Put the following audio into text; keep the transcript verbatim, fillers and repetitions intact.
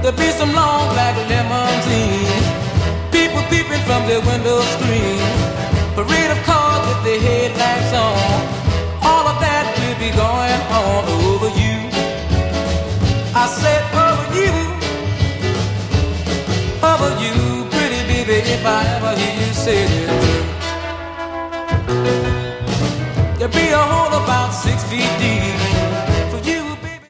There'll be some long black limousines, people peeping from their window screen, parade of cars with their headlights on. All of that will be going on over you. I said over you, over you, pretty baby, if I ever hear